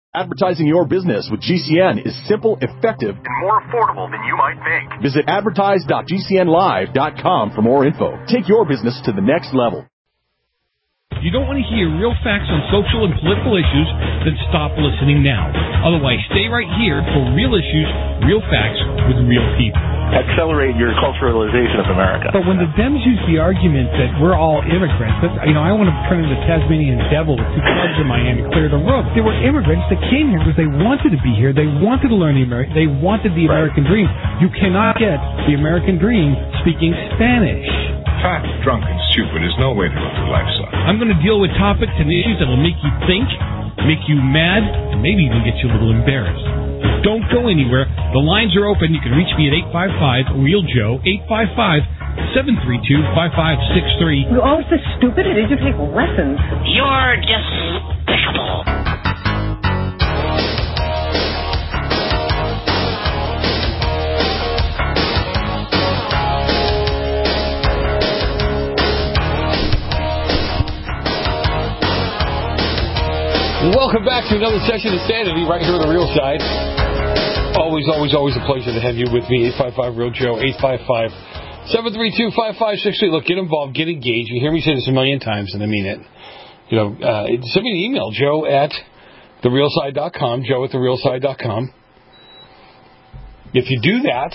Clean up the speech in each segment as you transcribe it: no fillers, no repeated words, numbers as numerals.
Advertising your business with GCN is simple, effective, and more affordable than you might think. Visit advertise.gcnlive.com for more info. Take your business to the next level. If you don't want to hear real facts on social and political issues, then stop listening now. Otherwise, stay right here for real issues, real facts with real people. Accelerate your culturalization of America. But when the Dems use the argument that we're all immigrants, I want to turn into the Tasmanian devil with two clubs in Miami, clear the road. They were immigrants that came here because they wanted to be here. They wanted to learn they wanted the American dream. You cannot get the American dream speaking Spanish. Fat, drunk, and stupid is no way to live your life, son. I'm going to deal with topics and issues that will make you think, make you mad, and maybe even get you a little embarrassed. Don't go anywhere. The lines are open. You can reach me at 855-REAL-JOE, 855-732-5563. You're always so stupid. It is you take lessons. You're despicable. Welcome back to another session of Sanity right here on The Real Side. Always a pleasure to have you with me. 855-REAL-JOE, 855-732-5563. Look, get involved, get engaged. You hear me say this a million times, and I mean it. Send me an email, Joe at therealside.com, Joe at therealside.com. If you do that,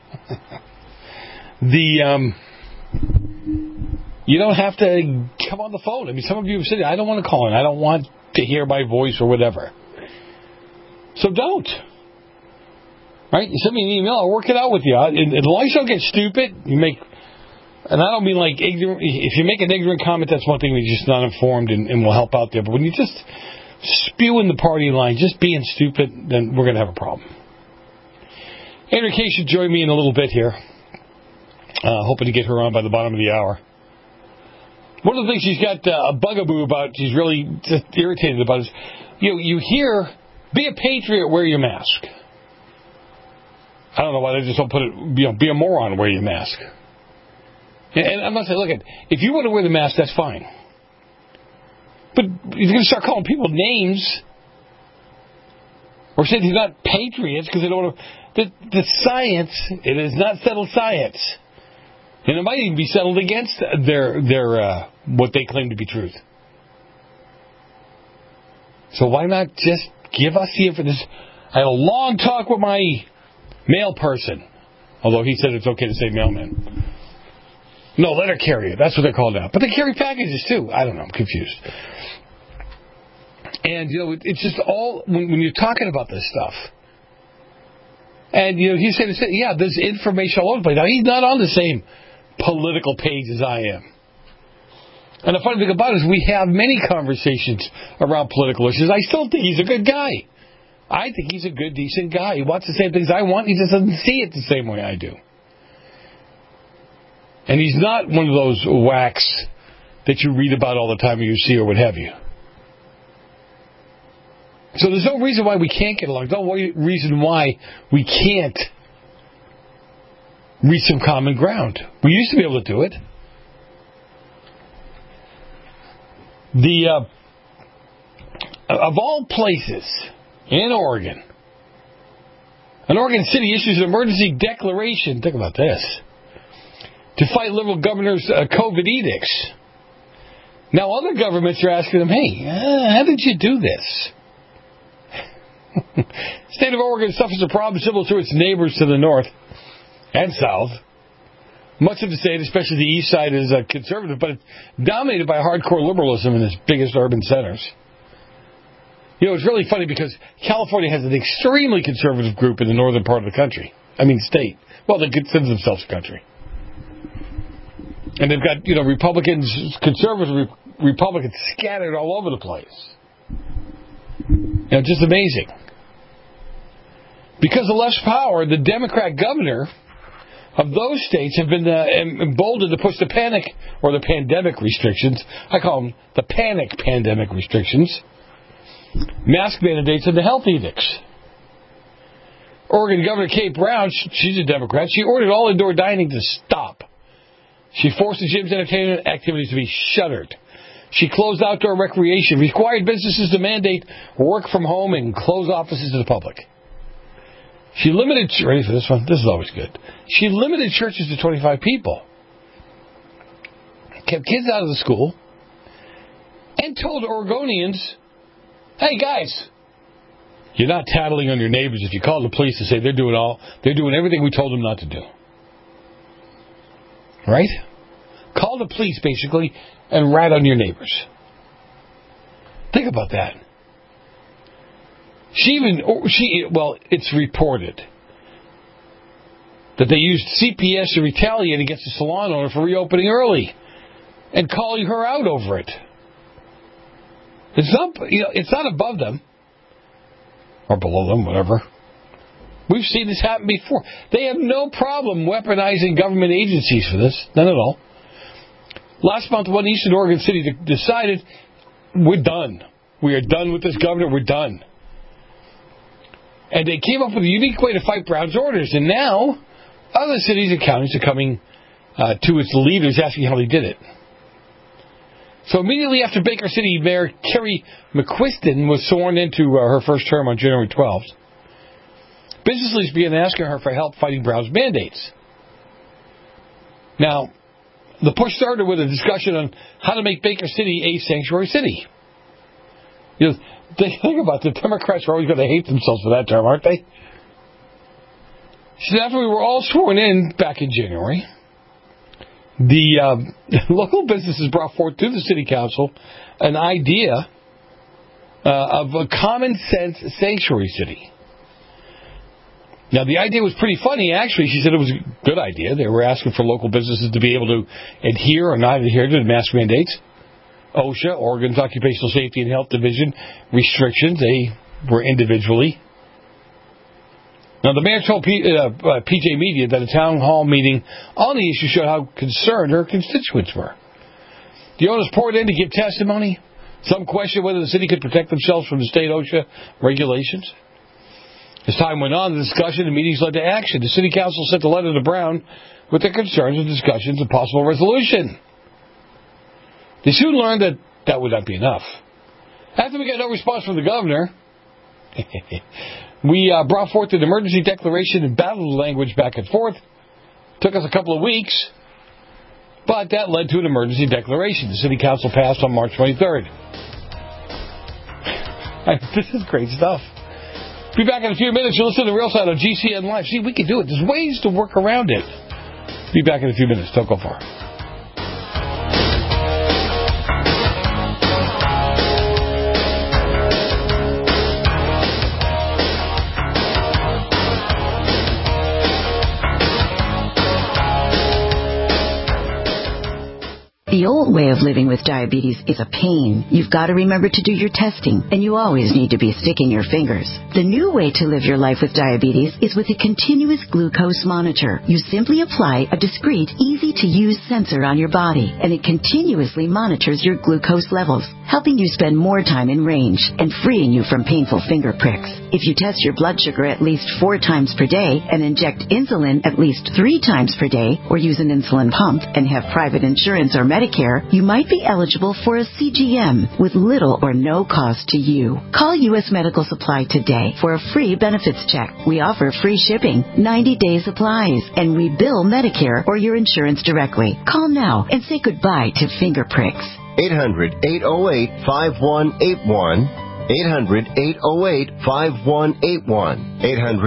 you don't have to come on the phone. I mean, some of you have said, I don't want to call in. I don't want to hear my voice or whatever. So don't. Right? You send me an email, I'll work it out with you. And as long as you don't get stupid, and I don't mean like ignorant. If you make an ignorant comment, that's one thing, you're just not informed and will help out there. But when you just spew in the party line, just being stupid, then we're going to have a problem. Andrea Kay should join me in a little bit here. Hoping to get her on by the bottom of the hour. One of the things she's got a bugaboo about, she's really just irritated about, is you hear, be a patriot, wear your mask. I don't know why they just don't put it, be a moron, wear your mask. And I'm not saying, look, if you want to wear the mask, that's fine. But you're going to start calling people names, or saying they're not patriots because they don't want to. The science, it is not settled science. And it might even be settled against their what they claim to be truth. So why not just give us the information? I had a long talk with my mail person, although he said it's okay to say mailman. No, letter carrier. That's what they're called now. But they carry packages too. I don't know. I'm confused. And it's just all when you're talking about this stuff. And he said, yeah, there's information all over the place. Now he's not on the same political page as I am. And the funny thing about it is we have many conversations around political issues. I still think he's a good guy. I think he's a good, decent guy. He wants the same things I want. He just doesn't see it the same way I do. And he's not one of those whacks that you read about all the time or you see or what have you. So there's no reason why we can't get along. No reason why we can't reach some common ground. We used to be able to do it. Of all places, in Oregon, an Oregon city issues an emergency declaration, think about this, to fight Liberal governor's COVID edicts. Now other governments are asking them, hey, how did you do this? State of Oregon suffers a problem similar to its neighbors to the north and south. Much of the state, especially the east side, is conservative, but it's dominated by hardcore liberalism in its biggest urban centers. It's really funny because California has an extremely conservative group in the northern part of the country. I mean, state. Well, they consider themselves a country. And they've got, Republicans, conservative Republicans scattered all over the place. Just amazing. Because of less power, the Democrat governor of those states have been emboldened to push the panic or the pandemic restrictions. I call them the panic pandemic restrictions. Mask mandates and the health edicts. Oregon Governor Kate Brown, she's a Democrat, she ordered all indoor dining to stop. She forced the gym's entertainment activities to be shuttered. She closed outdoor recreation, required businesses to mandate work from home, and close offices to the public. She limited, ready for this one? This is always good. She limited churches to 25 people, kept kids out of the school, and told Oregonians, hey guys, you're not tattling on your neighbors if you call the police and say they're doing everything we told them not to do. Right? Call the police, basically, and rat on your neighbors. Think about that. It's reported that they used CPS to retaliate against the salon owner for reopening early and calling her out over it. It's not above them or below them, whatever. We've seen this happen before. They have no problem weaponizing government agencies for this. None at all. Last month, one Eastern Oregon city decided, we're done. We are done with this governor. We're done. And they came up with a unique way to fight Brown's orders. And now, other cities and counties are coming to its leaders asking how they did it. So immediately after Baker City Mayor Kerry McQuiston was sworn into her first term on January 12th, business leaders began asking her for help fighting Brown's mandates. Now, the push started with a discussion on how to make Baker City a sanctuary city. Think about it. The Democrats are always going to hate themselves for that term, aren't they? So after we were all sworn in back in January, the local businesses brought forth to the city council an idea of a common sense sanctuary city. Now, the idea was pretty funny, actually. She said it was a good idea. They were asking for local businesses to be able to adhere or not adhere to the mask mandates. OSHA, Oregon's Occupational Safety and Health Division, restrictions, they were individually. Now, the mayor told PJ Media that a town hall meeting on the issue showed how concerned her constituents were. The owners poured in to give testimony. Some questioned whether the city could protect themselves from the state OSHA regulations. As time went on, the discussion and meetings led to action. The city council sent a letter to Brown with their concerns and discussions of possible resolution. They soon learned that that would not be enough. After we got no response from the governor, we brought forth an emergency declaration and battled the language back and forth. Took us a couple of weeks, but that led to an emergency declaration. The city council passed on March 23rd. This is great stuff. Be back in a few minutes. You'll listen to Real Side on GCN Live. See, we can do it. There's ways to work around it. Be back in a few minutes. Don't go far. The old way of living with diabetes is a pain. You've got to remember to do your testing, and you always need to be sticking your fingers. The new way to live your life with diabetes is with a continuous glucose monitor. You simply apply a discreet, easy-to-use sensor on your body, and it continuously monitors your glucose levels, helping you spend more time in range and freeing you from painful finger pricks. If you test your blood sugar at least 4 times per day and inject insulin at least 3 times per day, or use an insulin pump and have private insurance or Medicare, you might be eligible for a CGM with little or no cost to you. Call U.S. Medical Supply today for a free benefits check. We offer free shipping, 90-day supplies, and we bill Medicare or your insurance directly. Call now and say goodbye to finger pricks. 800-808-5181. 800-808-5181.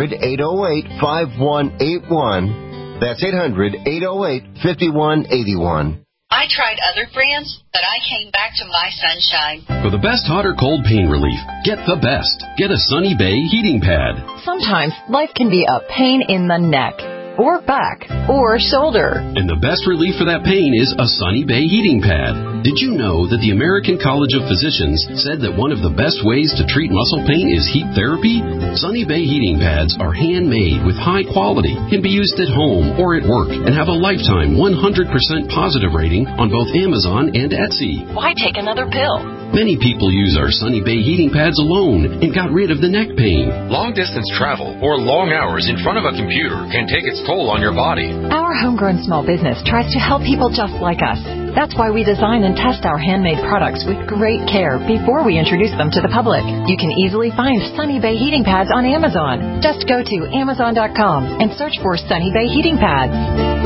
800-808-5181. That's 800-808-5181. I tried other brands, but I came back to My Sunshine. For the best hot or cold pain relief, get the best. Get a Sunny Bay heating pad. Sometimes life can be a pain in the neck, or back, or shoulder. And the best relief for that pain is a Sunny Bay heating pad. Did you know that the American College of Physicians said that one of the best ways to treat muscle pain is heat therapy? Sunny Bay heating pads are handmade with high quality, can be used at home or at work, and have a lifetime 100% positive rating on both Amazon and Etsy. Why take another pill? Many people use our Sunny Bay heating pads alone and got rid of the neck pain. Long-distance travel or long hours in front of a computer can take its toll on your body. Our homegrown small business tries to help people just like us. That's why we design and test our handmade products with great care before we introduce them to the public. You can easily find Sunny Bay heating pads on Amazon. Just go to Amazon.com and search for Sunny Bay heating pads.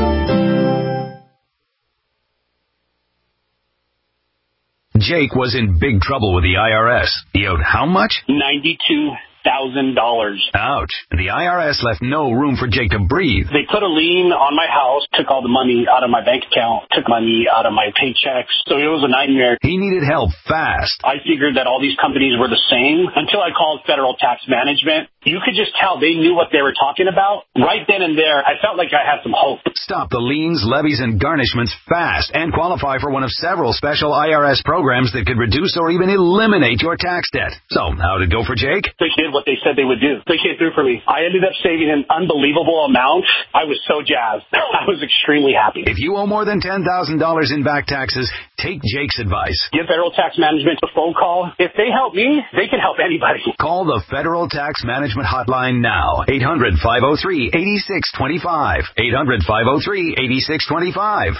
Jake was in big trouble with the IRS. He owed how much? $92,000. Ouch. The IRS left no room for Jake to breathe. They put a lien on my house, took all the money out of my bank account, took money out of my paychecks. So it was a nightmare. He needed help fast. I figured that all these companies were the same until I called Federal Tax Management. You could just tell they knew what they were talking about. Right then and there, I felt like I had some hope. Stop the liens, levies, and garnishments fast and qualify for one of several special IRS programs that could reduce or even eliminate your tax debt. So, how did it go for Jake? They did what they said they would do. They came through for me. I ended up saving an unbelievable amount. I was so jazzed. I was extremely happy. If you owe more than $10,000 in back taxes, take Jake's advice. Give Federal Tax Management a phone call. If they help me, they can help anybody. Call the Federal Tax Management Hotline now. 800-503-8625. 800-503-8625.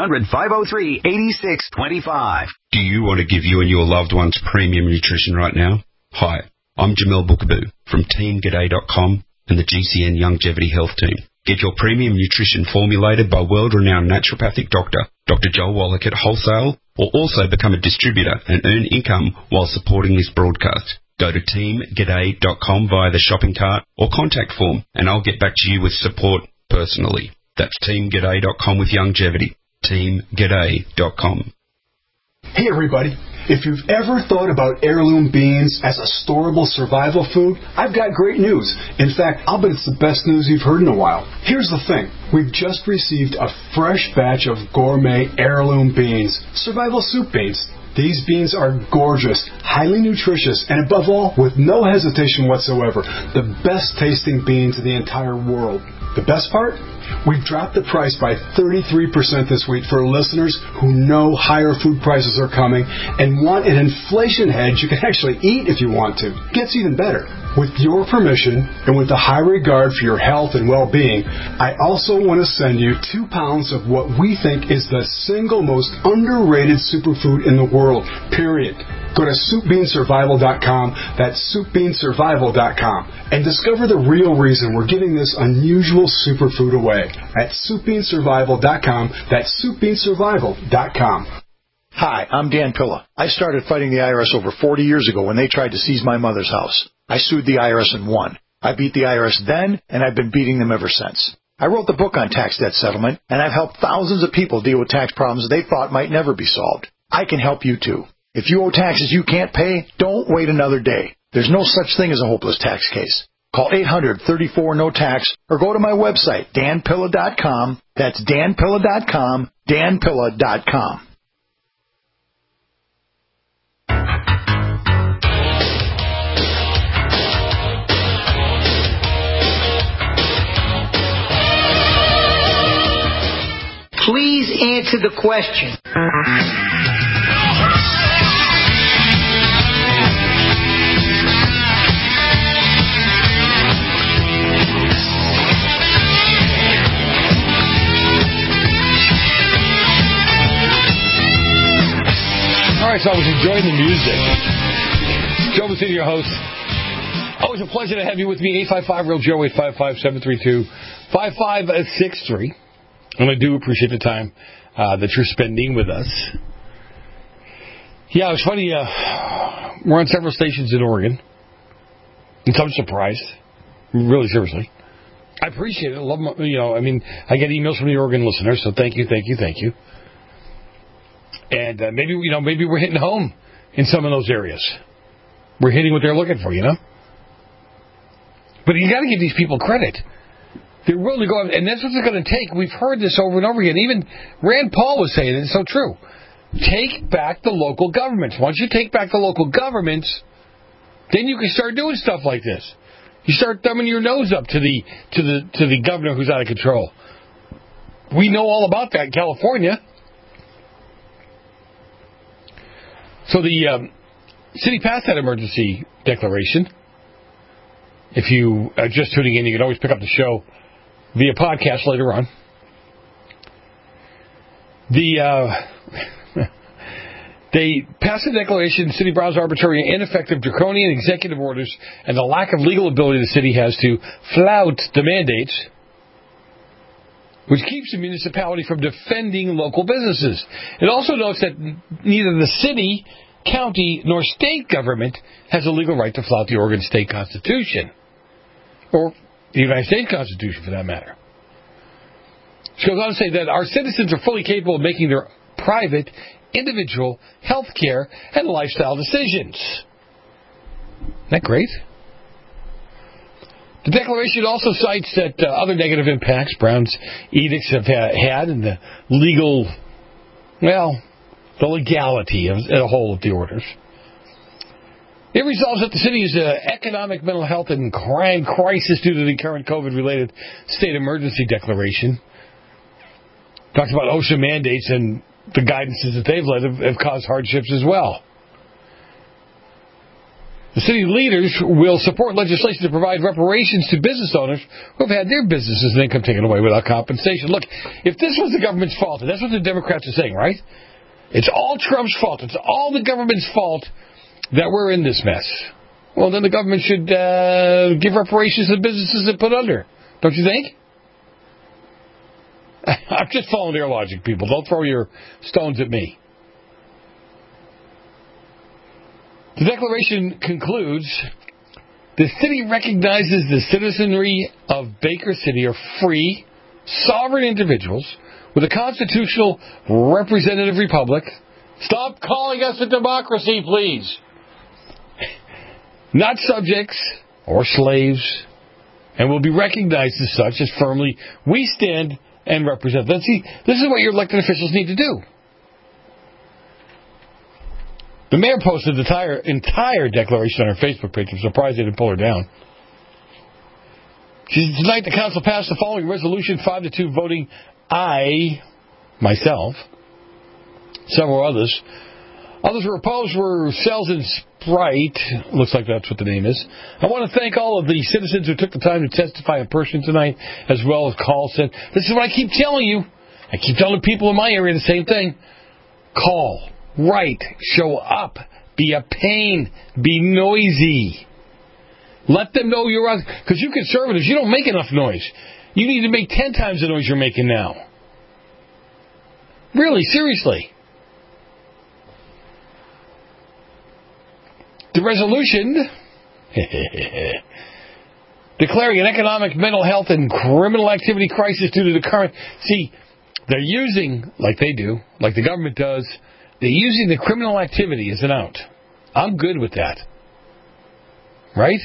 800-503-8625. Do you want to give you and your loved ones premium nutrition right now? Hi, I'm Jamel Bookaboo from TeamGaday.com and the GCN Longevity Health Team. Get your premium nutrition formulated by world-renowned naturopathic doctor, Dr. Joel Wallach at Wholesale, or also become a distributor and earn income while supporting this broadcast. Go to TeamGaday.com via the shopping cart or contact form, and I'll get back to you with support personally. That's TeamGaday.com with longevity. TeamGaday.com. Hey everybody, if you've ever thought about heirloom beans as a storable survival food, I've got great news. In fact, I'll bet it's the best news you've heard in a while. Here's the thing. We've just received a fresh batch of gourmet heirloom beans, survival soup beans. These beans are gorgeous, highly nutritious, and above all, with no hesitation whatsoever, the best tasting beans in the entire world. The best part? We've dropped the price by 33% this week for listeners who know higher food prices are coming and want an inflation hedge you can actually eat if you want to. Gets even better. With your permission and with the high regard for your health and well-being, I also want to send you 2 pounds of what we think is the single most underrated superfood in the world, period. Go to SoupBeanSurvival.com, that's SoupBeanSurvival.com, and discover the real reason we're giving this unusual superfood away at SoupBeanSurvival.com, that's SoupBeanSurvival.com. Hi, I'm Dan Pilla. I started fighting the IRS over 40 years ago when they tried to seize my mother's house. I sued the IRS and won. I beat the IRS then, and I've been beating them ever since. I wrote the book on tax debt settlement, and I've helped thousands of people deal with tax problems they thought might never be solved. I can help you too. If you owe taxes you can't pay, don't wait another day. There's no such thing as a hopeless tax case. Call 800-34-NO-TAX or go to my website, danpilla.com. That's danpilla.com, danpilla.com. Please answer the question. All right, so I was enjoying the music. Joe Messina, your host. Always a pleasure to have you with me. 855-REAL-JOE, 855-732-5563. And I do appreciate the time that you're spending with us. Yeah, it was funny. We're on several stations in Oregon. And so I'm surprised. Really, seriously. I appreciate it. I love I get emails from the Oregon listeners, so thank you. And maybe we're hitting home in some of those areas. We're hitting what they're looking for, But you got to give these people credit. They're willing to go out, and that's what it's going to take. We've heard this over and over again. Even Rand Paul was saying it. It's so true. Take back the local governments. Once you take back the local governments, then you can start doing stuff like this. You start thumbing your nose up to the governor who's out of control. We know all about that in California. So the city passed that emergency declaration. If you are just tuning in, you can always pick up the show via podcast later on. They passed a declaration, City Brown's arbitrary and ineffective draconian executive orders and the lack of legal ability the city has to flout the mandates, which keeps the municipality from defending local businesses. It also notes that neither the city, county, nor state government has a legal right to flout the Oregon State Constitution, or the United States Constitution for that matter. She goes on to say that our citizens are fully capable of making their private, individual, health care, and lifestyle decisions. Isn't that great? The declaration also cites that other negative impacts Brown's edicts have had in the the legality as a whole of the orders. It resolves that the city's economic, mental health, and crime crisis due to the current COVID-related state emergency declaration. Talks about OSHA mandates and the guidances that they've led have caused hardships as well. The city leaders will support legislation to provide reparations to business owners who have had their businesses and income taken away without compensation. Look, if this was the government's fault, and that's what the Democrats are saying, right? It's all Trump's fault. It's all the government's fault that we're in this mess. Well, then the government should give reparations to businesses that put under. Don't you think? I'm just following their logic, people. Don't throw your stones at me. The declaration concludes, the city recognizes the citizenry of Baker City are free, sovereign individuals with a constitutional representative republic. Stop calling us a democracy, please. Not subjects or slaves, and will be recognized as such as firmly we stand and represent them. See, this is what your elected officials need to do. The mayor posted the entire declaration on her Facebook page. I'm surprised they didn't pull her down. She said, tonight the council passed the following resolution, 5-2 voting aye, myself, several others. Others who were opposed were Cells and Sprite. Looks like that's what the name is. I want to thank all of the citizens who took the time to testify in person tonight, as well as calls. This is what I keep telling you. I keep telling people in my area the same thing. Call, write, show up, be a pain, be noisy. Let them know you're on. Because you conservatives, you don't make enough noise. You need to make 10 times the noise you're making now. Really, seriously. The resolution declaring an economic, mental health, and criminal activity crisis due to the current... See, they're using, like they do, like the government does, they're using the criminal activity as an out. I'm good with that. Right?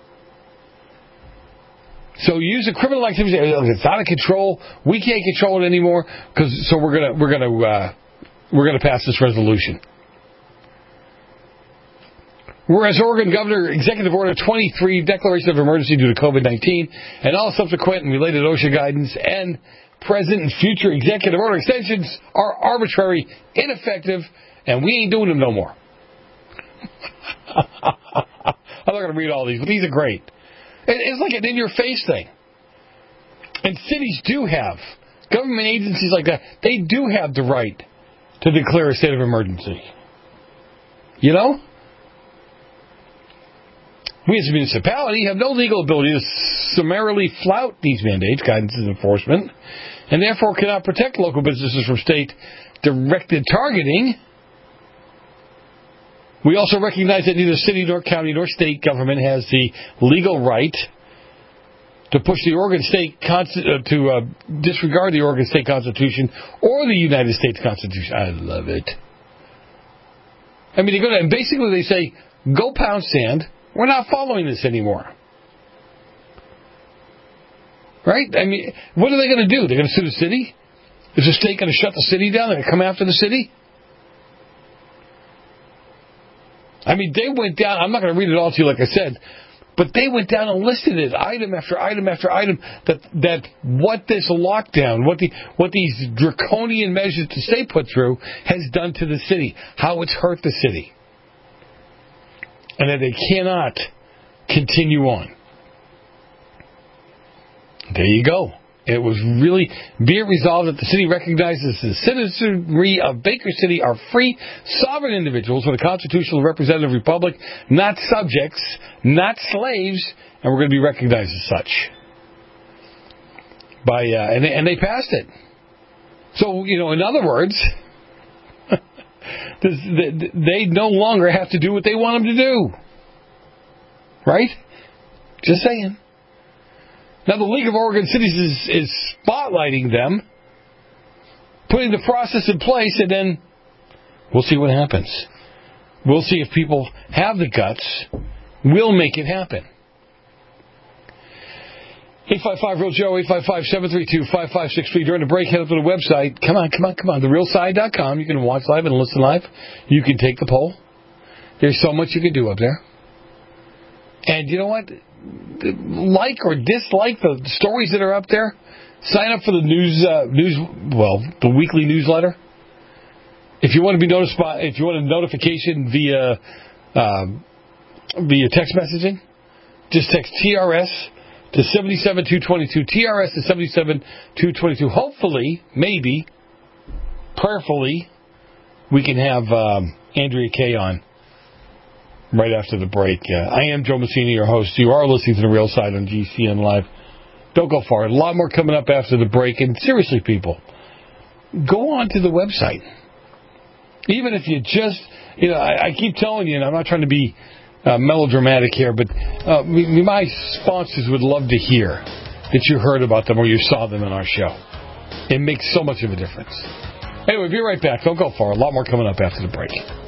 So use the criminal activity. It's out of control. We can't control it anymore. So we're gonna pass this resolution. Whereas Oregon Governor Executive Order 23, Declaration of Emergency due to COVID-19, and all subsequent and related OSHA guidance and present and future executive order extensions are arbitrary, ineffective, and we ain't doing them no more. I'm not going to read all these, but these are great. It's like an in-your-face thing. And cities do have, government agencies like that, they do have the right to declare a state of emergency. You know? We as a municipality have no legal ability to summarily flout these mandates, guidance, and enforcement, and therefore cannot protect local businesses from state-directed targeting. We also recognize that neither city nor county nor state government has the legal right to push the Oregon State disregard the Oregon State Constitution or the United States Constitution. I love it. I mean, and basically they say, go pound sand. We're not following this anymore. Right? I mean, what are they going to do? They're going to sue the city? Is the state going to shut the city down? They're going to come after the city? I mean, they went down. I'm not going to read it all to you like I said, but they went down and listed it item after item after item that what this lockdown, what these draconian measures the state put through has done to the city, how it's hurt the city. And that they cannot continue on. There you go. It was really, be it resolved that the city recognizes the citizenry of Baker City are free, sovereign individuals with a constitutional representative republic, not subjects, not slaves, and we're going to be recognized as such. And they passed it. So, in other words, they no longer have to do what they want them to do. Right? Just saying. Now, the League of Oregon Cities is spotlighting them, putting the process in place, and then we'll see what happens. We'll see if people have the guts. We'll make it happen. 855-REAL-JOE, 855-732-5563. During the break, head up to the website. Come on. TheRealSide.com. You can watch live and listen live. You can take the poll. There's so much you can do up there. And you know what? Like or dislike the stories that are up there. Sign up for the the weekly newsletter. If you want to be notified, if you want a notification via text messaging, just text TRS to 77222. TRS to 77222. Hopefully, maybe, prayerfully, we can have Andrea Kay on right after the break. I am Joe Messina, your host. You are listening to The Real Side on GCN Live. Don't go far. A lot more coming up after the break. And seriously, people, go on to the website. Even if you just, I keep telling you, and I'm not trying to be melodramatic here, but my sponsors would love to hear that you heard about them or you saw them in our show. It makes so much of a difference. Anyway, be right back. Don't go far. A lot more coming up after the break.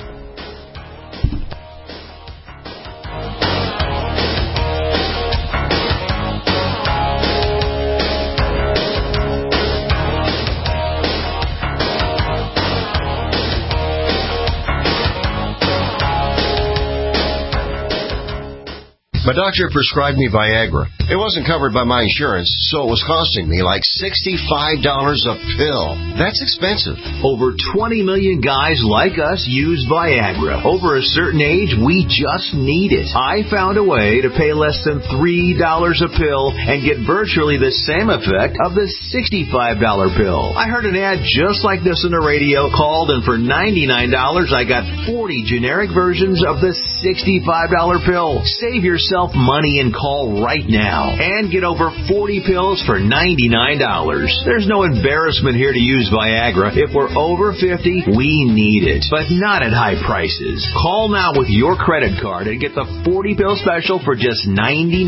My doctor prescribed me Viagra. It wasn't covered by my insurance, so it was costing me like $65 a pill. That's expensive. Over 20 million guys like us use Viagra. Over a certain age, we just need it. I found a way to pay less than $3 a pill and get virtually the same effect of the $65 pill. I heard an ad just like this on the radio, called, and for $99, I got 40 generic versions of the $65 pill. Save yourself money and call right now and get over 40 pills for $99. There's no embarrassment here to use Viagra. If we're over 50, we need it, but not at high prices. Call now with your credit card and get the 40 pill special for just $99.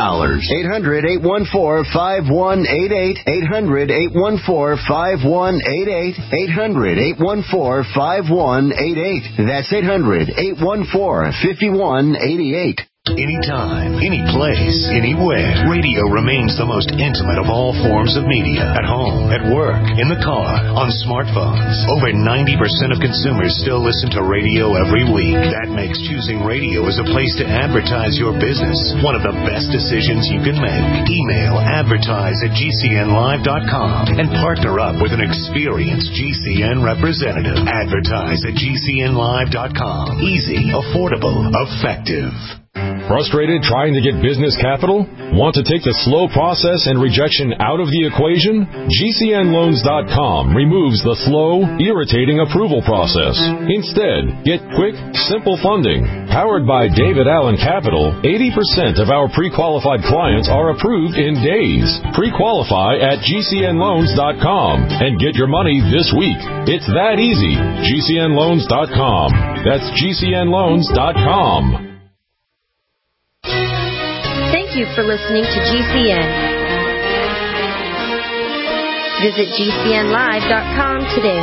800-814-5188. 800-814-5188. 800-814-5188. That's 800-814-5188. Anytime, any place, anywhere. Radio remains the most intimate of all forms of media. At home, at work, in the car, on smartphones. Over 90% of consumers still listen to radio every week. That makes choosing radio as a place to advertise your business one of the best decisions you can make. Email advertise@gcnlive.com and partner up with an experienced GCN representative. Advertise@gcnlive.com. Easy, affordable, effective. Frustrated trying to get business capital? Want to take the slow process and rejection out of the equation? GCNLoans.com removes the slow, irritating approval process. Instead, get quick, simple funding. Powered by David Allen Capital, 80% of our pre-qualified clients are approved in days. Pre-qualify at GCNLoans.com and get your money this week. It's that easy. GCNLoans.com. That's GCNLoans.com. Thank you for listening to GCN. Visit GCNlive.com today.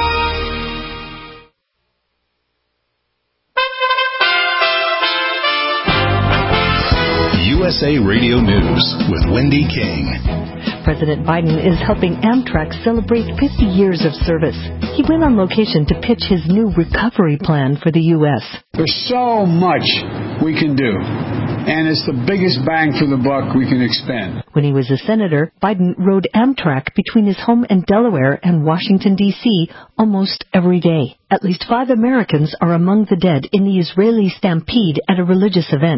USA Radio News with Wendy King. President Biden is helping Amtrak celebrate 50 years of service. He went on location to pitch his new recovery plan for the U.S. There's so much we can do, and it's the biggest bang for the buck we can expend. When he was a senator, Biden rode Amtrak between his home in Delaware and Washington, D.C. almost every day. At least 5 Americans are among the dead in the Israeli stampede at a religious event.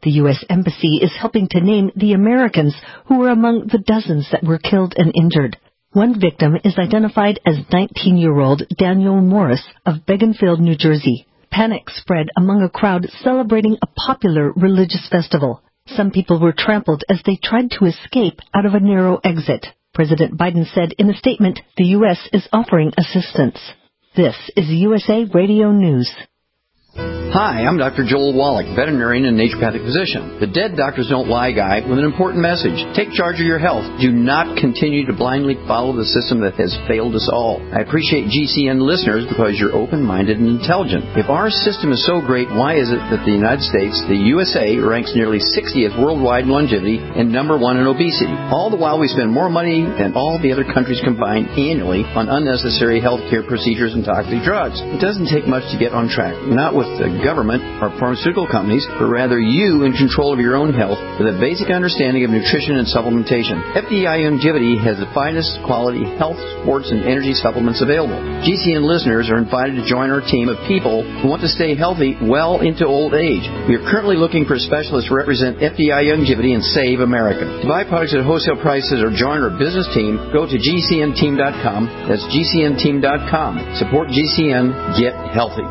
The U.S. Embassy is helping to name the Americans who were among the dozens that were killed and injured. One victim is identified as 19-year-old Daniel Morris of Beaconsfield, New Jersey. Panic spread among a crowd celebrating a popular religious festival. Some people were trampled as they tried to escape out of a narrow exit. President Biden said in a statement the U.S. is offering assistance. This is USA Radio News. Hi, I'm Dr. Joel Wallach, veterinarian and naturopathic physician. The Dead Doctors Don't Lie guy with an important message. Take charge of your health. Do not continue to blindly follow the system that has failed us all. I appreciate GCN listeners because you're open-minded and intelligent. If our system is so great, why is it that the United States, the USA, ranks nearly 60th worldwide in longevity and number 1 in obesity? All the while we spend more money than all the other countries combined annually on unnecessary health care procedures and toxic drugs. It doesn't take much to get on track. Not with the government or pharmaceutical companies, but rather you in control of your own health with a basic understanding of nutrition and supplementation. FDI Longevity has the finest quality health, sports, and energy supplements available. GCN listeners are invited to join our team of people who want to stay healthy well into old age. We are currently looking for specialists to represent FDI Longevity and Save America. To buy products at wholesale prices or join our business team, go to GCNteam.com. That's GCNteam.com. Support GCN. Get healthy.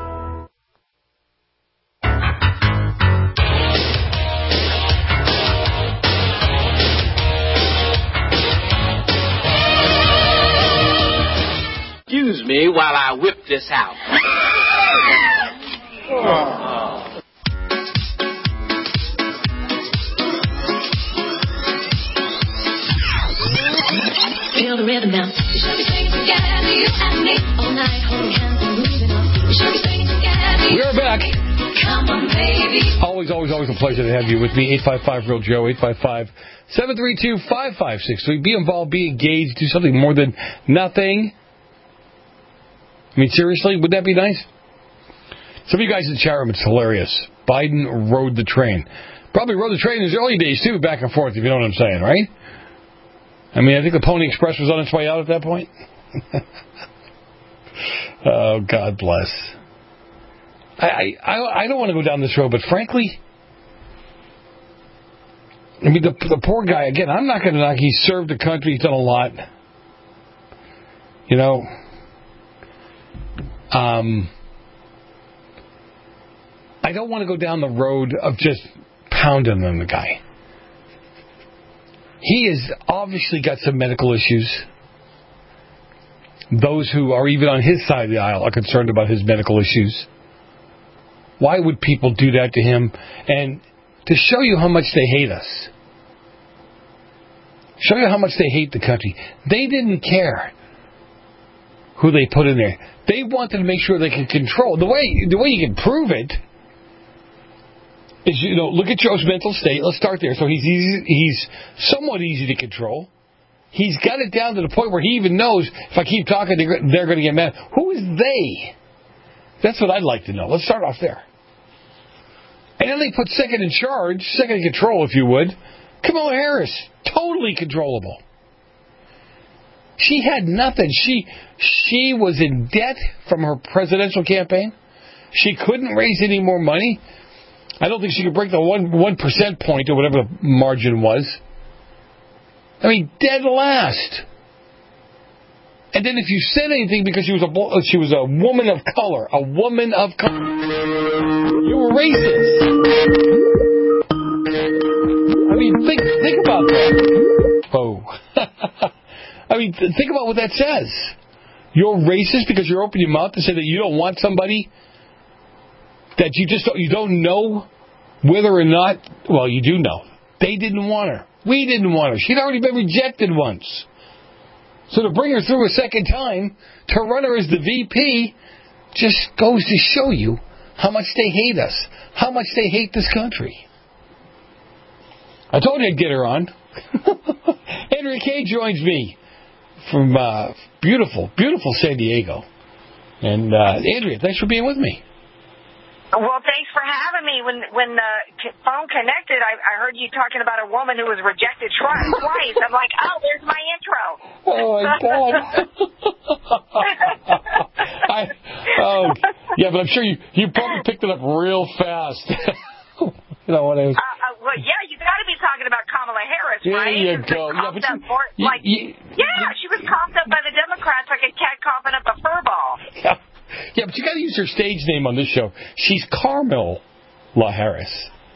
Excuse me while I whip this out. Feel the rhythm now. We should be singing together, you and me, all night, holding hands and moving on. We should be singing together. We are back. Come on, baby. Always a pleasure to have you with me. 855-REAL-JOE, 855-732-5563. Be involved, be engaged, do something more than nothing. I mean, seriously, would that be nice? Some of you guys in the chat room, it's hilarious. Biden rode the train. Probably rode the train in his early days, too, back and forth, if you know what I'm saying, right? I mean, I think the Pony Express was on its way out at that point. Oh, God bless. I don't want to go down this road, but frankly, I mean, the poor guy, again, I'm not going to knock. He's served the country. He's done a lot. You know, I don't want to go down the road of just pounding on the guy. He has obviously got some medical issues. Those who are even on his side of the aisle are concerned about his medical issues. Why would people do that to him? And to show you how much they hate us. Show you how much they hate the country. They didn't care who they put in there. They wanted to make sure they could control. The way you can prove it is, you know, look at Joe's mental state. Let's start there. So he's somewhat easy to control. He's got it down to the point where he even knows if I keep talking, they're going to get mad. Who is they? That's what I'd like to know. Let's start off there. And then they put second in charge, second in control, if you would, Kamala Harris. Totally controllable. She had nothing. She was in debt from her presidential campaign. She couldn't raise any more money. I don't think she could break the 1% point or whatever the margin was. I mean, dead last. And then if you said anything because she was a woman of color, you were racist. I mean, think about that. Oh. I mean, think about what that says. You're racist because you're opening your mouth to say that you don't want somebody that you don't know whether or not. Well, you do know. They didn't want her. We didn't want her. She'd already been rejected once. So to bring her through a second time, to run her as the VP, just goes to show you how much they hate us, how much they hate this country. I told you I'd get her on. Andrea Kay joins me from beautiful, beautiful San Diego. And Andrea, thanks for being with me. Well, thanks for having me. When the phone connected, I heard you talking about a woman who was rejected twice. I'm like, oh, there's my intro. Oh, my God. Yeah, but I'm sure you probably picked it up real fast. You know what I was... right? There you It's been go. coughed Yeah, up she was coughed up by the Democrats like a cat coughing up a fur ball. Yeah, but you got to use her stage name on this show. She's Carmel La Harris.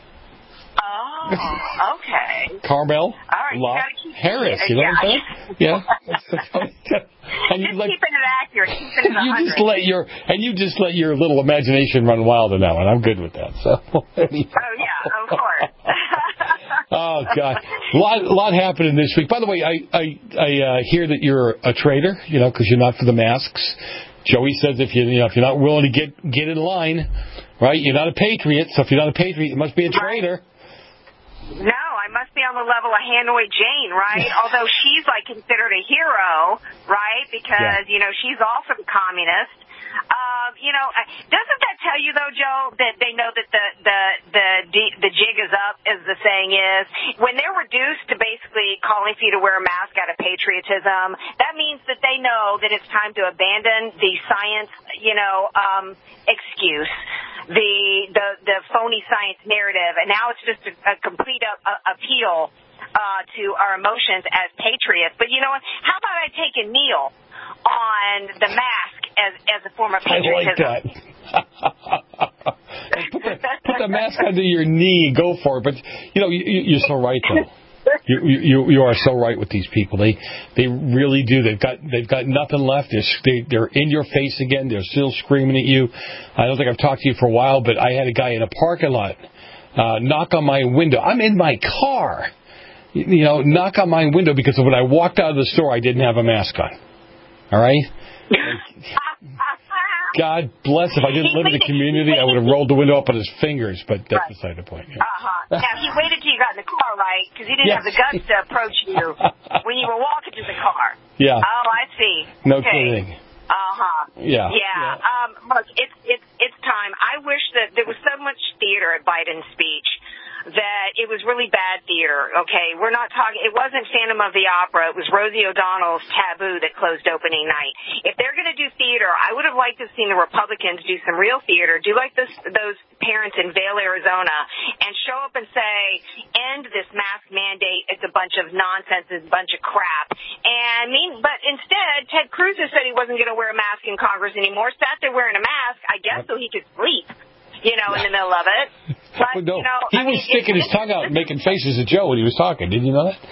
Oh, okay. Carmel All right, La Harris. You know what I'm saying? Yeah. And just keeping it accurate, keeping it 100. you just let your little imagination run wild on that one. I'm good with that. So. Oh yeah, of course. Oh God, a lot happening this week. By the way, I hear that you're a traitor. Because you're not for the masks. Joey says if you're not willing to get in line, right? You're not a patriot. So if you're not a patriot, you must be a traitor. No, I must be on the level of Hanoi Jane, right? Although she's considered a hero, right? Because she's also a communist. Doesn't that tell you though, Joe, that they know that the jig is up, as the saying is? When they're reduced to basically calling for you to wear a mask out of patriotism, that means that they know that it's time to abandon the science, excuse, the phony science narrative, and now it's just a complete appeal to our emotions as patriots. But you know what? How about I take a kneel on the mask as a form of patriotism? I like that. Put the mask under your knee. Go for it. But you're so right though. You are so right with these people. They really do. They've got nothing left. They're in your face again. They're still screaming at you. I don't think I've talked to you for a while, but I had a guy in a parking lot knock on my window. I'm in my car. Knock on my window because when I walked out of the store, I didn't have a mask on. All right? God bless. If I didn't live in the community, I would have rolled the window up on his fingers, but that's beside the point. Yeah. Now, he waited till you got in the car, right? Because he didn't have the guts to approach you when you were walking to the car. Yeah. Oh, I see. No kidding. Yeah. Look, it's time. I wish that there was so much theater at Biden's speech that it was really bad theater, okay? We're not talking, it wasn't Phantom of the Opera, it was Rosie O'Donnell's Taboo that closed opening night. If they're going to do theater, I would have liked to have seen the Republicans do some real theater, do like those parents in Vail, Arizona, and show up and say, end this mask mandate, it's a bunch of nonsense, it's a bunch of crap. But instead, Ted Cruz has said he wasn't going to wear a mask in Congress anymore, sat there wearing a mask, I guess so he could sleep. In the middle of it. But, he was sticking his tongue out and making faces at Joe when he was talking. Didn't you know that?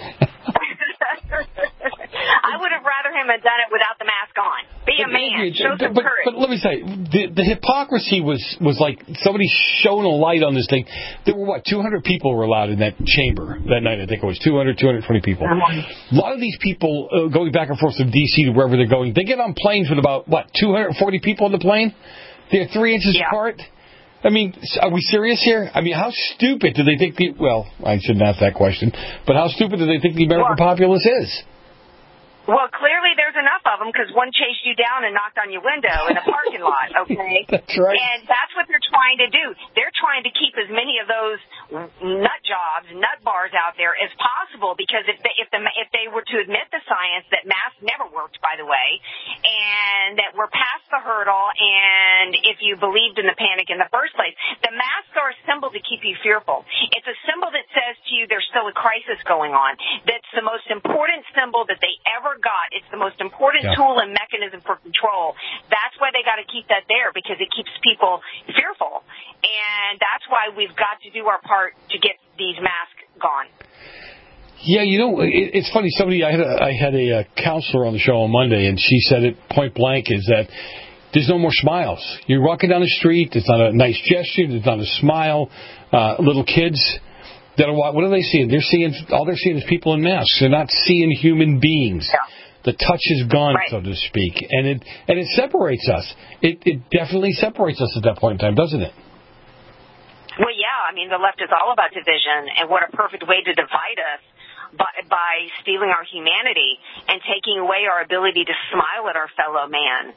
I would have rather him have done it without the mask on. Be a man. Show some courage. But let me say, the hypocrisy was like somebody shone a light on this thing. There were, 200 people were allowed in that chamber that night. I think it was 220 people. A lot of these people going back and forth from D.C. to wherever they're going, they get on planes with about, 240 people on the plane? They're 3 inches apart? I mean, are we serious here? I mean, how stupid do they think I shouldn't ask that question, but how stupid do they think the American populace is? Well, clearly there's enough of them because one chased you down and knocked on your window in a parking lot, okay? That's right. And that's what they're trying to do. They're trying to keep as many of those nut jobs, nut bars out there as possible because if they were to admit the science that masks never worked, by the way, and that we're past the hurdle, and if you believed in the panic in the first place, the masks are a symbol to keep you fearful. It's a symbol that says to you there's still a crisis going on. That's the most important symbol that they ever got. It's the most important tool and mechanism for control. That's why they got to keep that there because it keeps people fearful. And that's why we've got to do our part to get these masks gone. Yeah, it's funny. I had a counselor on the show on Monday, and she said it point blank is that there's no more smiles. You're walking down the street, it's not a nice gesture, it's not a smile. Little kids, what are they seeing? All they're seeing is people in masks. They're not seeing human beings. Yeah. The touch is gone, so to speak, and it separates us. It definitely separates us at that point in time, doesn't it? Well, yeah. I mean, the left is all about division, and what a perfect way to divide us by stealing our humanity and taking away our ability to smile at our fellow man.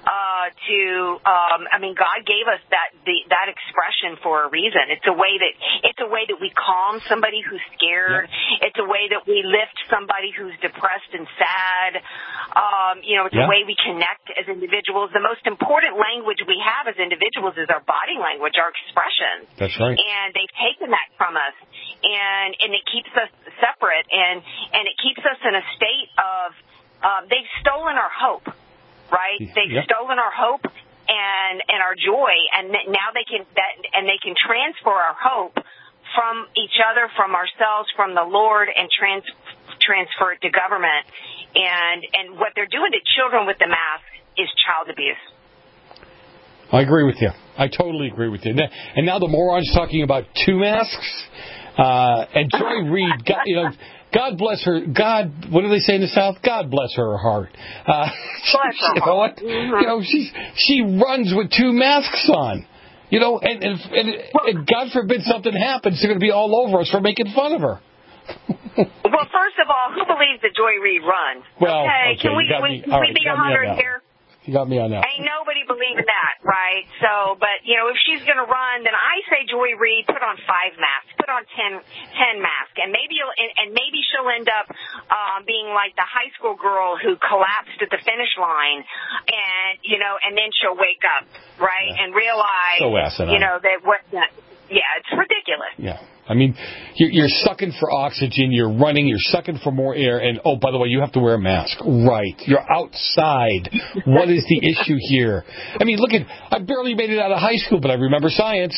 God gave us that expression for a reason. It's a way that we calm somebody who's scared. Yeah. It's a way that we lift somebody who's depressed and sad. It's a way we connect as individuals. The most important language we have as individuals is our body language, our expression. That's right. And they've taken that from us, and it keeps us separate, and it keeps us in a state of they've stolen our hope. Right? They've stolen our hope and our joy, and now they can transfer our hope from each other, from ourselves, from the Lord, and transfer it to government. And what they're doing to children with the mask is child abuse. I agree with you. I totally agree with you. And now the morons talking about 2 masks, and Joy Reid, God bless her. What do they say in the South? God bless her heart. Bless her heart. She runs with 2 masks on. And God forbid something happens, they're going to be all over us for making fun of her. Well, first of all, who believes that Joy Reid runs? Well, okay. Can we be 100 here? You got me on that. Ain't nobody believing that, right? So, but, if she's going to run, then I say Joy Reid, put on 5 masks, put on 10 masks, and maybe she'll end up being like the high school girl who collapsed at the finish line, and then she'll wake up, right, and realize, so asinine. It's ridiculous. Yeah. I mean, you're sucking for oxygen, you're running, you're sucking for more air, and, oh, by the way, you have to wear a mask. Right. You're outside. What is the issue here? I mean, I barely made it out of high school, but I remember science,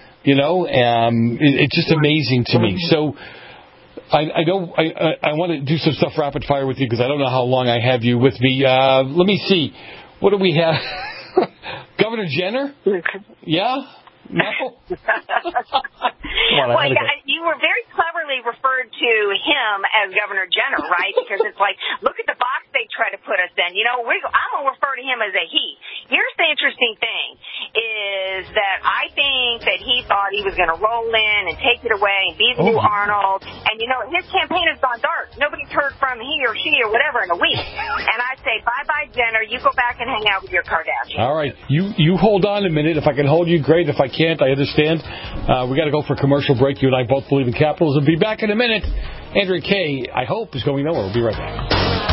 it's just amazing to me. So I want to do some stuff rapid fire with you because I don't know how long I have you with me. Let me see. What do we have? Governor Jenner? Yeah? No. You were very cleverly referred to him as Governor Jenner, right? Because it's like, look at the box they try to put us in. I'm going to refer to him as a he. Here's the interesting thing, is that I think that he thought he was going to roll in and take it away and be the new Arnold. And, his campaign has gone dark. Nobody's heard from he or she or whatever in a week. And I say, bye-bye, Jenner. You go back and hang out with your Kardashians. All right. You hold on a minute. If I can hold you, great. If I can't, I understand. We got to go for a commercial break. You and I both believe in capitalism. Be back in a minute. Andrea Kaye, I hope, is going nowhere. We'll be right back.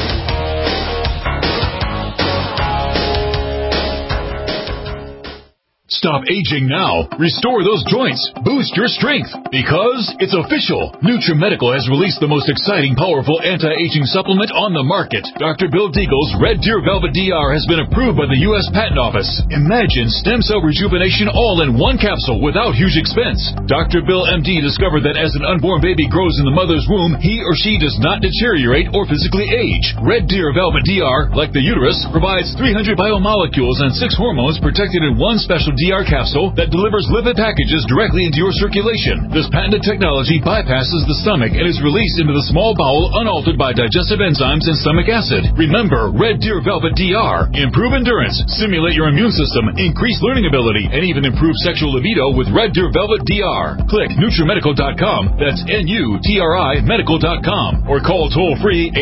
Stop aging now. Restore those joints. Boost your strength. Because it's official. NutriMedical has released the most exciting, powerful anti-aging supplement on the market. Dr. Bill Deagle's Red Deer Velvet DR has been approved by the U.S. Patent Office. Imagine stem cell rejuvenation all in one capsule without huge expense. Dr. Bill MD discovered that as an unborn baby grows in the mother's womb, he or she does not deteriorate or physically age. Red Deer Velvet DR, like the uterus, provides 300 biomolecules and 6 hormones protected in one special DR capsule that delivers lipid packages directly into your circulation. This patented technology bypasses the stomach and is released into the small bowel unaltered by digestive enzymes and stomach acid. Remember, Red Deer Velvet DR. Improve endurance, stimulate your immune system, increase learning ability, and even improve sexual libido with Red Deer Velvet DR. Click NutriMedical.com. That's NUTRI Medical.com. Or call toll-free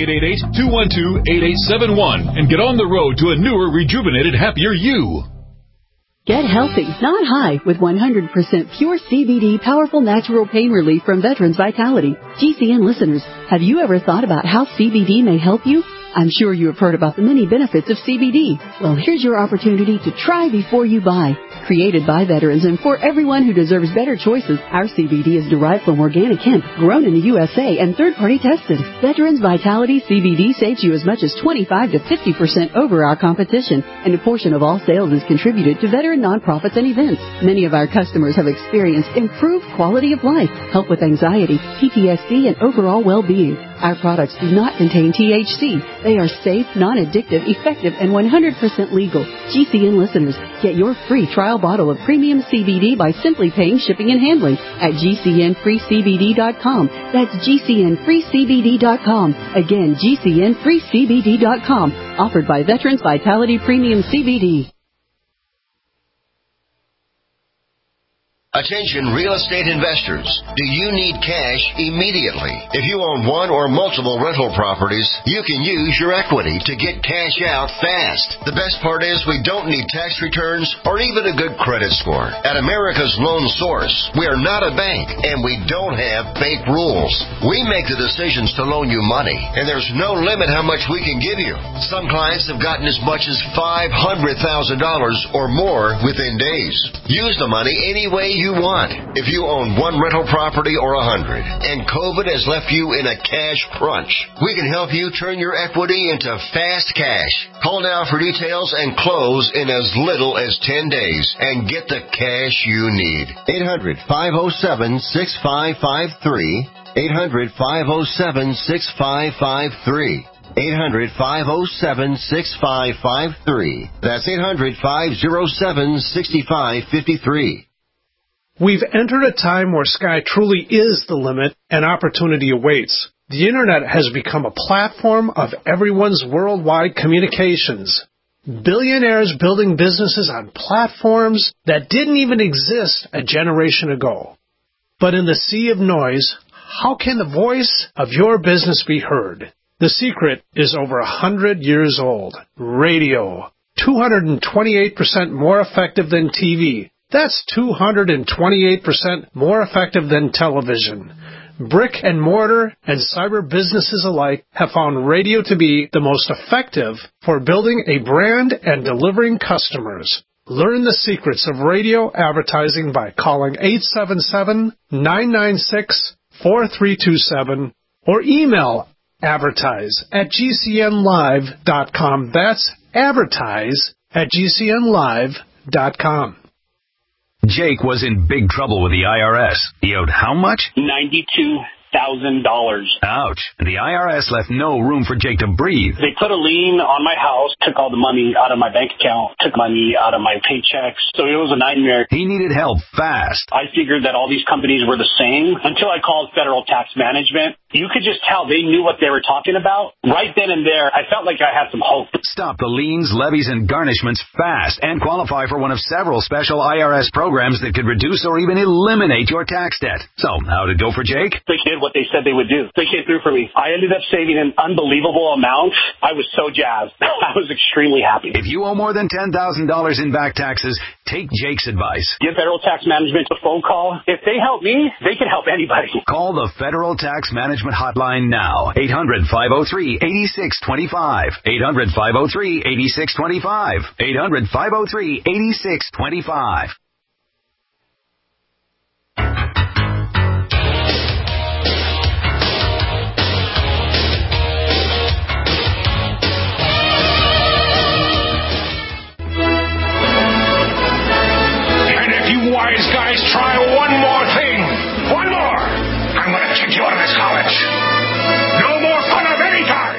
888-212-8871 and get on the road to a newer, rejuvenated, happier you. Get healthy, not high, with 100% pure CBD powerful natural pain relief from Veterans Vitality. GCN listeners, have you ever thought about how CBD may help you? I'm sure you have heard about the many benefits of CBD. Well, here's your opportunity to try before you buy. Created by veterans and for everyone who deserves better choices, our CBD is derived from organic hemp, grown in the USA and third-party tested. Veterans Vitality CBD saves you as much as 25 to 50% over our competition, and a portion of all sales is contributed to veteran nonprofits and events. Many of our customers have experienced improved quality of life, help with anxiety, PTSD, and overall well-being. Our products do not contain THC. They are safe, non-addictive, effective, and 100% legal. GCN listeners, get your free trial bottle of premium CBD by simply paying shipping and handling at GCNFreeCBD.com. That's GCNFreeCBD.com. Again, GCNFreeCBD.com. Offered by Veterans Vitality Premium CBD. Attention real estate investors. Do you need cash immediately? If you own one or multiple rental properties, you can use your equity to get cash out fast. The best part is we don't need tax returns or even a good credit score. At America's Loan Source, we are not a bank and we don't have bank rules. We make the decisions to loan you money, and there's no limit how much we can give you. Some clients have gotten as much as $500,000 or more within days. Use the money any way you want. If you own one rental property or 100 and COVID has left you in a cash crunch, we can help you turn your equity into fast cash. Call now for details and close in as little as 10 days and get the cash you need. 800-507-6553. 800-507-6553. 800-507-6553. That's 800-507-6553. We've entered a time where sky truly is the limit and opportunity awaits. The Internet has become a platform of everyone's worldwide communications. Billionaires building businesses on platforms that didn't even exist a generation ago. But in the sea of noise, how can the voice of your business be heard? The secret is over 100 years old. Radio. 228% more effective than TV. That's 228% more effective than television. Brick and mortar and cyber businesses alike have found radio to be the most effective for building a brand and delivering customers. Learn the secrets of radio advertising by calling 877-996-4327 or email advertise@gcnlive.com. That's advertise@gcnlive.com. Jake was in big trouble with the IRS. He owed how much? $92,000. Ouch. And the IRS left no room for Jake to breathe. They put a lien on my house, took all the money out of my bank account, took money out of my paychecks. So it was a nightmare. He needed help fast. I figured that all these companies were the same until I called Federal Tax Management. You could just tell they knew what they were talking about. Right then and there, I felt like I had some hope. Stop the liens, levies, and garnishments fast and qualify for one of several special IRS programs that could reduce or even eliminate your tax debt. So, how'd it go for Jake? They did what they said they would do. They came through for me. I ended up saving an unbelievable amount. I was so jazzed. I was extremely happy. If you owe more than $10,000 in back taxes, take Jake's advice. Give Federal Tax Management a phone call. If they help me, they can help anybody. Call the Federal Tax Management Hotline now. 800-503-8625. 800-503-8625. 800-503-8625. Wise guys, try one more thing. One more. I'm going to kick you out of this college. No more fun of any kind.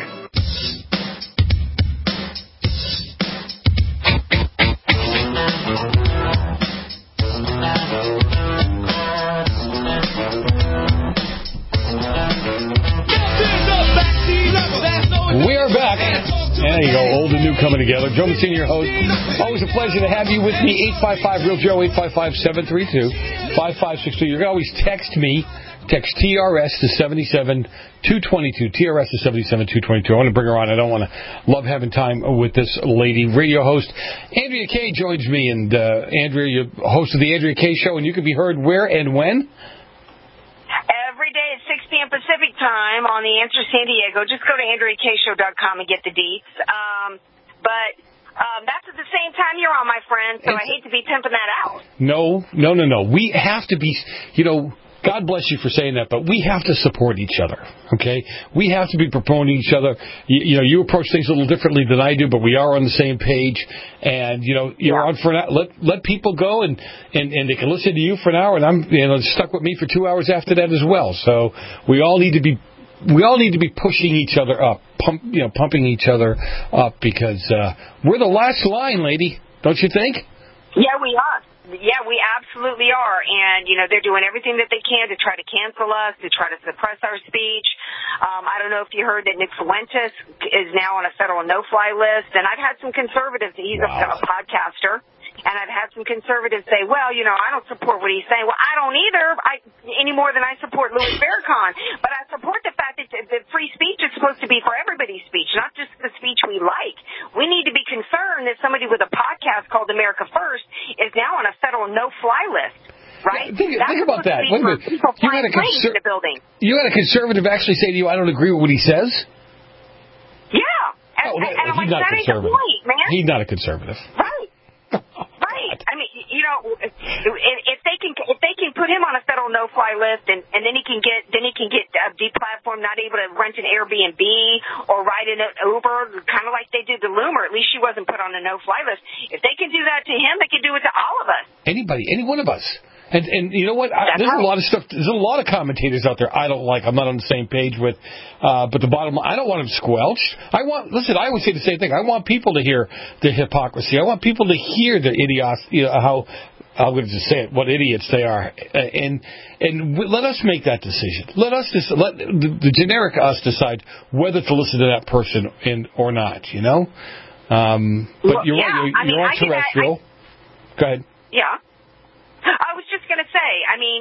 We are back. There you go, old and new coming together. Joe Messina, your host. Always a pleasure to have you with me. 855-REAL-JOE, 855-732-5562. You can always text me. Text TRS to 77222. TRS to 77222. I want to bring her on. I don't want to love having time with this lady. Radio host Andrea Kaye joins me. And Andrea, you're host of the Andrea Kaye Show, and you can be heard where and when? Every day at 6 p.m. Pacific time on The Answer San Diego. Just go to AndreaKayeShow.com and get the deets. But that's at the same time you're on, my friend, so I hate to be pimping that out. No. We have to be, God bless you for saying that, but we have to support each other, okay? We have to be promoting each other. You approach things a little differently than I do, but we are on the same page. And, you're on for an hour. Let people go, and they can listen to you for an hour, and I'm stuck with me for 2 hours after that as well. So we all need to be pushing each other up, pumping each other up, because we're the last line, lady, don't you think? Yeah, we are. Yeah, we absolutely are. And, they're doing everything that they can to try to cancel us, to try to suppress our speech. I don't know if you heard that Nick Fuentes is now on a federal no-fly list, and I've had some conservatives. He's a podcaster. And I've had some conservatives say, well, I don't support what he's saying. Well, I don't either, any more than I support Louis Farrakhan. But I support the fact that free speech is supposed to be for everybody's speech, not just the speech we like. We need to be concerned that somebody with a podcast called America First is now on a federal no-fly list. Right? Yeah, think about that. Wait a minute. You had a conservative actually say to you, I don't agree with what he says? Yeah. And I'm like, that ain't the point, man. He's not a conservative. Right. Right. I mean, if they can put him on a federal no-fly list, and then he can get deplatformed, not able to rent an Airbnb or ride in an Uber, kind of like they did to Loomer. At least she wasn't put on a no-fly list. If they can do that to him, they can do it to all of us. Anybody, any one of us. And you know what? There's a lot of stuff. There's a lot of commentators out there I don't like. I'm not on the same page with. But the bottom line, I don't want them squelched. I always say the same thing. I want people to hear the hypocrisy. I want people to hear the idiots. How I'm going to just say it. What idiots they are. And let us make that decision. Let the generic us decide whether to listen to that person or not. But you're right. You're on terrestrial. Go ahead. Yeah. I was just going to say,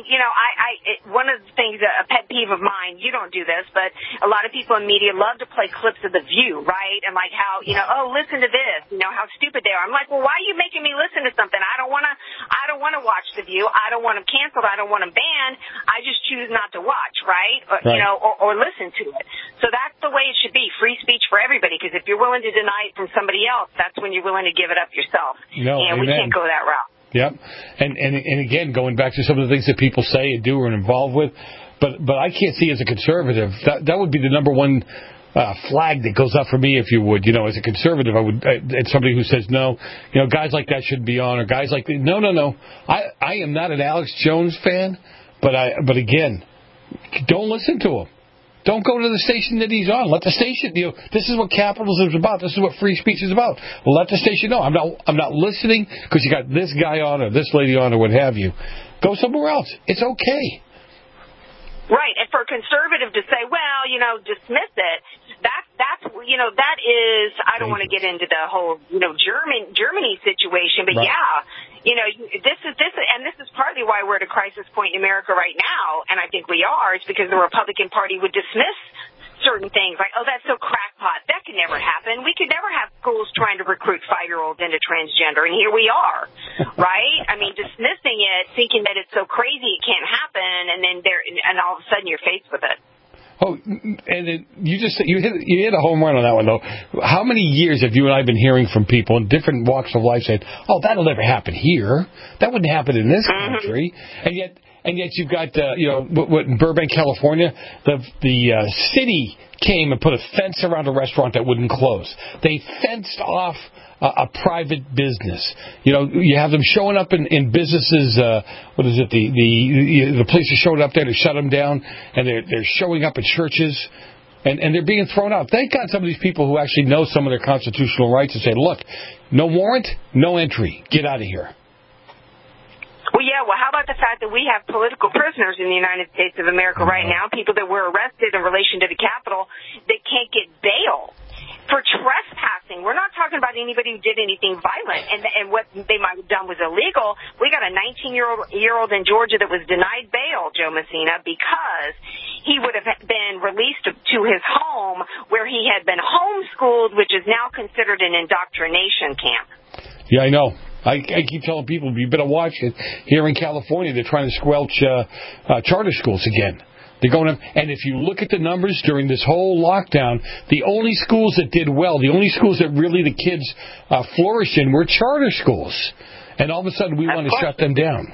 one of the things, a pet peeve of mine, you don't do this, but a lot of people in media love to play clips of The View, right? And like how, listen to this, how stupid they are. I'm like, well, why are you making me listen to something? I don't want to watch The View. I don't want them canceled. I don't want them banned. I just choose not to watch, right? Or listen to it. So that's the way it should be, free speech for everybody, because if you're willing to deny it from somebody else, that's when you're willing to give it up yourself. And we can't go that route. Yep, and again, going back to some of the things that people say and do or are involved with, but I can't see as a conservative that would be the number one flag that goes up for me, if you would. As a conservative, and somebody who says no, guys like that shouldn't be on, or guys like that. No. I am not an Alex Jones fan, but again, don't listen to him. Don't go to the station that he's on. Let the station, this is what capitalism is about. This is what free speech is about. Let the station know. I'm not listening because you got this guy on or this lady on or what have you. Go somewhere else. It's okay. Right. And for a conservative to say, well, dismiss it, that is, I don't want to get into the whole, Germany situation, but this is partly why we're at a crisis point in America right now, and I think we are, is because the Republican Party would dismiss certain things like, oh, that's so crackpot. That could never happen. We could never have schools trying to recruit 5-year-olds into transgender, and here we are, right? I mean, dismissing it, thinking that it's so crazy it can't happen, and all of a sudden you're faced with it. Oh, and you hit a home run on that one, though. How many years have you and I been hearing from people in different walks of life saying, oh, that'll never happen here. That wouldn't happen in this country. And yet you've got, what in Burbank, California, the city came and put a fence around a restaurant that wouldn't close. They fenced off a private business. You have them showing up in businesses. What is it? The police are showing up there to shut them down, and they're showing up at churches, and they're being thrown out. Thank God some of these people who actually know some of their constitutional rights and say, look, no warrant, no entry, get out of here. Well, how about the fact that we have political prisoners in the United States of America right now, people that were arrested in relation to the Capitol that can't get bail for trespassing. We're not talking about anybody who did anything violent and what they might have done was illegal. We got a 19-year-old in Georgia that was denied bail, Joe Messina, because he would have been released to his home where he had been homeschooled, which is now considered an indoctrination camp. Yeah, I know. I keep telling people, you better watch it. Here in California, they're trying to squelch charter schools again. They're going to, and if you look at the numbers during this whole lockdown, the only schools that did well, the only schools that really the kids flourished in were charter schools. And all of a sudden, we want to shut them down.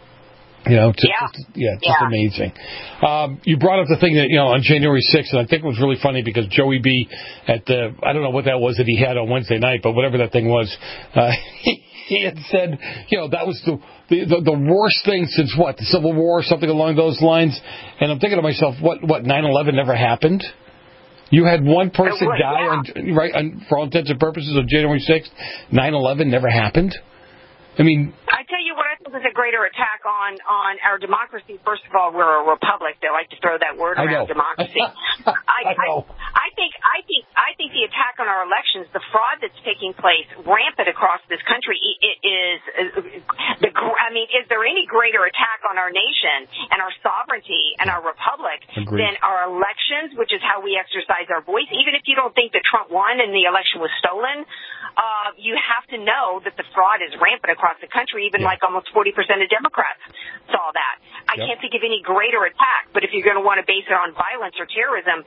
Just amazing. You brought up the thing that, on January 6th, and I think it was really funny because Joey B. I don't know what that was that he had on Wednesday night, but whatever that thing was, he had said, that was the worst thing since the Civil War or something along those lines. And I'm thinking to myself, what 9/11 never happened? You had one person die for all intents and purposes on January 6th. 9/11 never happened. I mean, I tell you what I think is a greater attack on our democracy. First of all, we're a republic. They like to throw that word around, democracy. I think the attack on our elections, the fraud that's taking place rampant across this country, is there any greater attack on our nation and our sovereignty and our republic than our elections, which is how we exercise our voice? Even if you don't think that Trump won and the election was stolen, you have to know that the fraud is rampant across the country, even like almost 40% of Democrats saw that. I can't think of any greater attack, but if you're going to want to base it on violence or terrorism,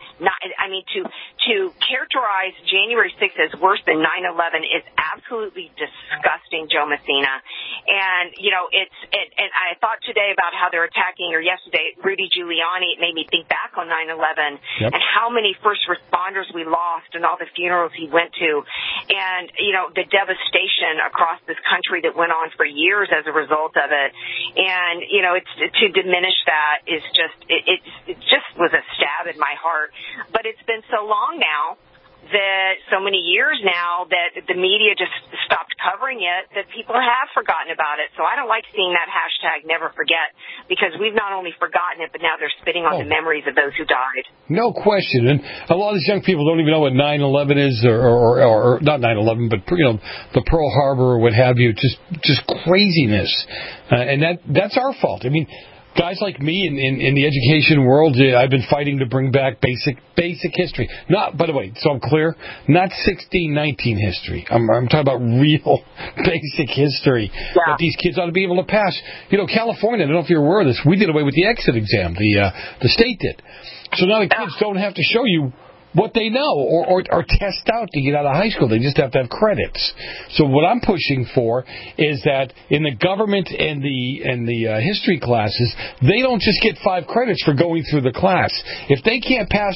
to characterize January 6th as worse than 9/11 is absolutely disgusting, Joe Messina. And, and I thought today about how they're attacking, or yesterday, Rudy Giuliani. It made me think back on 9/11 and how many first responders we lost and all the funerals he went to. And, the devastation across this country that went on for years as a result of it. And, it's to diminish that is just, it just was a stab in my heart. But it's been so long now, that so many years now that the media just stopped covering it, that people have forgotten about it. So I don't like seeing that hashtag never forget, because we've not only forgotten it, but now they're spitting on the memories of those who died. No question. And a lot of these young people don't even know what 9/11 is, or not 9/11, but the Pearl Harbor or what have you. Just craziness, and that's our fault. I mean, guys like me in the education world, I've been fighting to bring back basic history. Not, by the way, so I'm clear, not 1619 history. I'm talking about real basic history that these kids ought to be able to pass. California, I don't know if you're aware of this, we did away with the exit exam. The state did. So now the kids don't have to show you what they know or test out to get out of high school. They just have to have credits. So what I'm pushing for is that in the government and the history classes, they don't just get 5 credits for going through the class. If they can't pass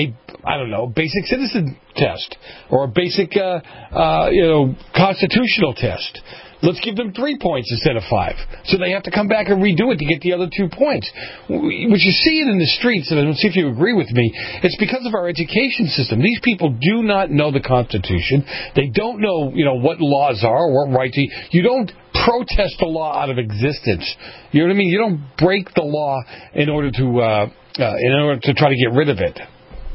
basic citizen test or a basic constitutional test, let's give them 3 points instead of 5. So they have to come back and redo it to get the other 2 points. Which you see it in the streets, and let's see if you agree with me, it's because of our education system. These people do not know the Constitution. They don't know, what laws are, what rights. You don't protest the law out of existence. You know what I mean? You don't break the law in order to try to get rid of it.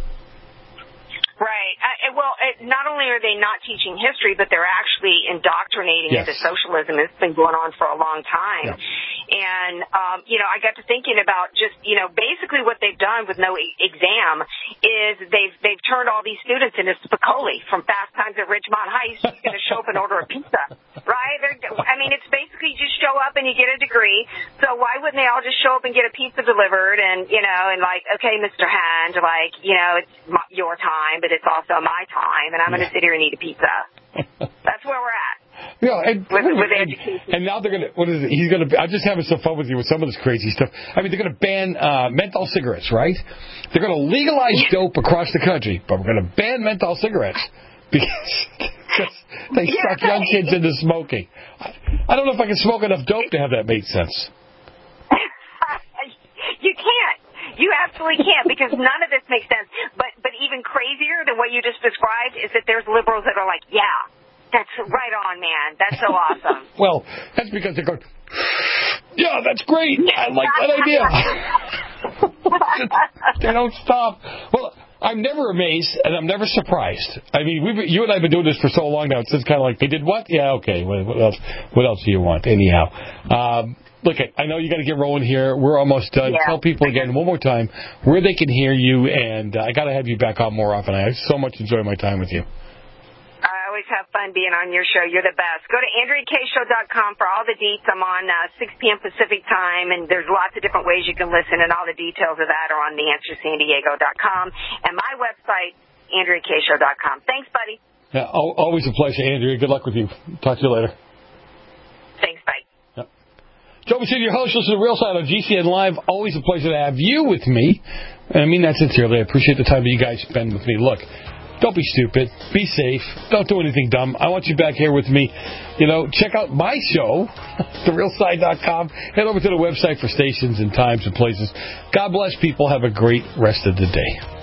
Right. Not only are they not teaching history, but they're actually indoctrinating into socialism. It's been going on for a long time. And, I got to thinking about just, basically what they've done with no exam is they've turned all these students into Spicoli from Fast Times at Ridgemont Heights. He's going to show up and order a pizza, right? It's basically just show up and you get a degree. So why wouldn't they all just show up and get a pizza delivered and okay, Mr. Hand, it's your time, but it's also my time, and I'm going to sit here and eat a pizza. That's where we're at. With education. And now they're going to, what is it? I'm just having some fun with you with some of this crazy stuff. I mean, they're going to ban menthol cigarettes, right? They're going to legalize dope across the country, but we're going to ban menthol cigarettes because they suck young kids into smoking. I don't know if I can smoke enough dope to have that make sense. You can't. You absolutely can't, because none of this makes sense. But even crazier than what you just described is that there's liberals that are like, yeah, that's right on, man. That's so awesome. Well, that's because they're going, yeah, that's great. I like that idea. They don't stop. Well, I'm never amazed, and I'm never surprised. I mean, you and I have been doing this for so long now. It's just kind of like, they did what? Yeah, okay. What else? What else do you want? Anyhow. Look, I know you got to get rolling here. We're almost done. Yeah. Tell people again one more time where they can hear you, and I got to have you back on more often. I so much enjoy my time with you. I always have fun being on your show. You're the best. Go to AndreaKShow.com for all the deets. I'm on 6 p.m. Pacific time, and there's lots of different ways you can listen, and all the details of that are on TheAnswerSanDiego.com. And my website, AndreaKShow.com. Thanks, buddy. Yeah, always a pleasure, Andrea. Good luck with you. Talk to you later. Thanks, bye. Joe Messina, your host, listen to The Real Side on GCN Live. Always a pleasure to have you with me. And I mean that sincerely. I appreciate the time that you guys spend with me. Look, don't be stupid. Be safe. Don't do anything dumb. I want you back here with me. Check out my show, TheRealSide.com. Head over to the website for stations and times and places. God bless people. Have a great rest of the day.